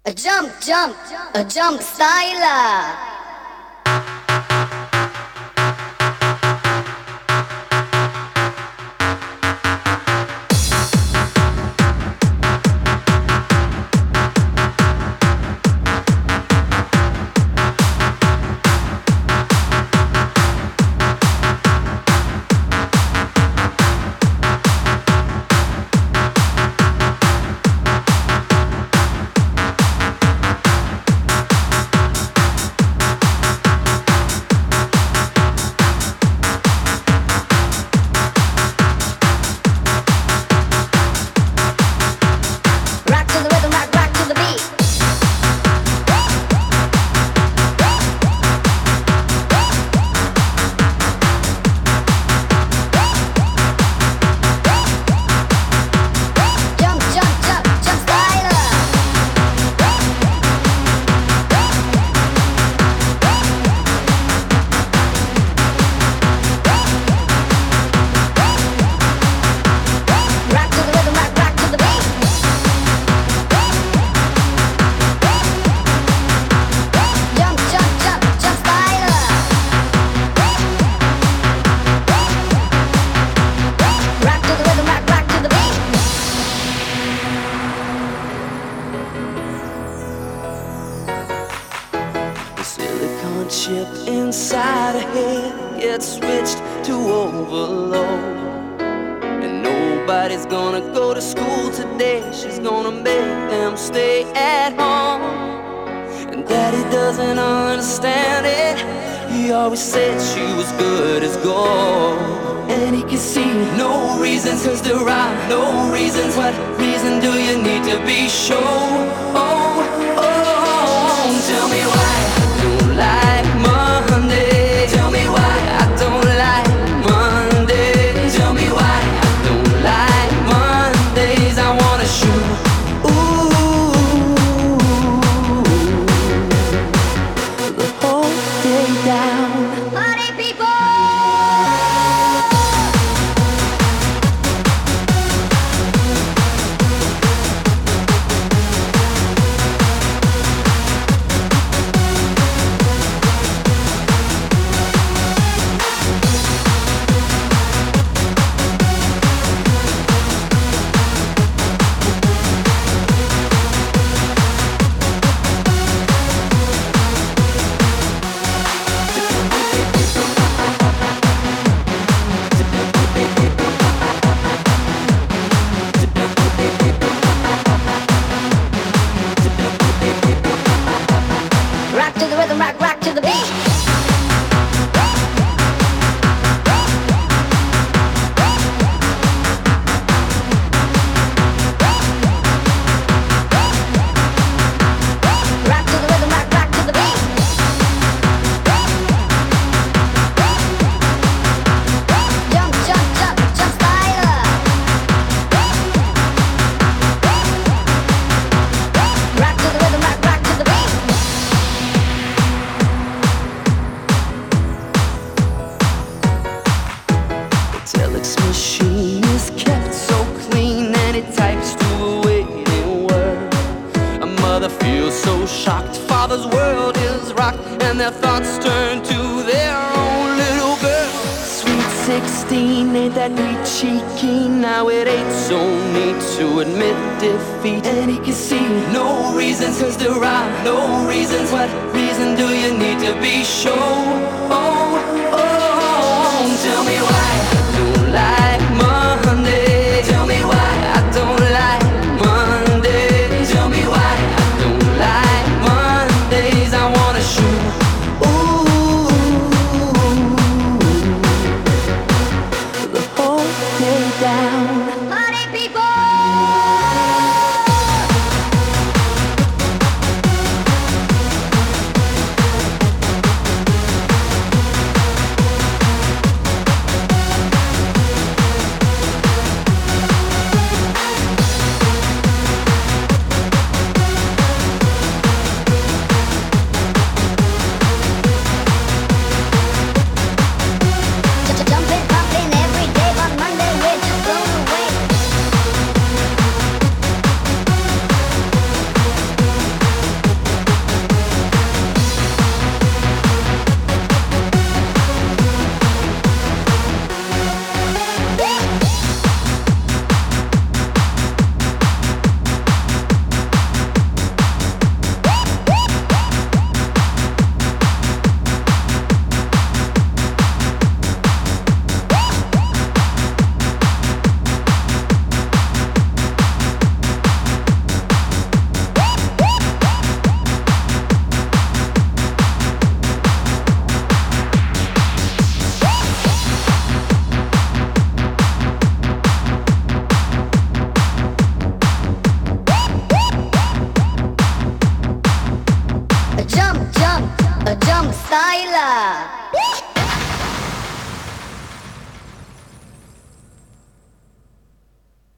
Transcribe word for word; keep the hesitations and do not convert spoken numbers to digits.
A jump, jump, a jump styler. Chip inside her head gets switched to overload, and nobody's gonna go to school today. She's gonna make them stay at home, and Daddy doesn't understand it. He always said she was good as gold, and he can see no reasons, cause there are no reasons. What reason do you need to be sure? Oh, oh, tell me why I don't like Monday. Tell me why I don't like Monday. Tell me why I don't like Mondays. I wanna shoot, ooh, the whole day down. Party people! Rock to the rhythm, rock, rock to the beat. Rock to the rhythm, rock, rock to the beat. Jump, jump, jump, jump styler. Rock to the rhythm, rock, rock to the beat. Telex machine is kept so clean, and it types to a waiting word. A mother feels so shocked, father's world is rocked, and their thoughts turn to their own little girl. Sweet sixteen, ain't that peachy keen? Now it ain't so neat to admit defeat, and he can see no reasons, cause there are no reasons. What reason do you need to be sure? Oh, oh,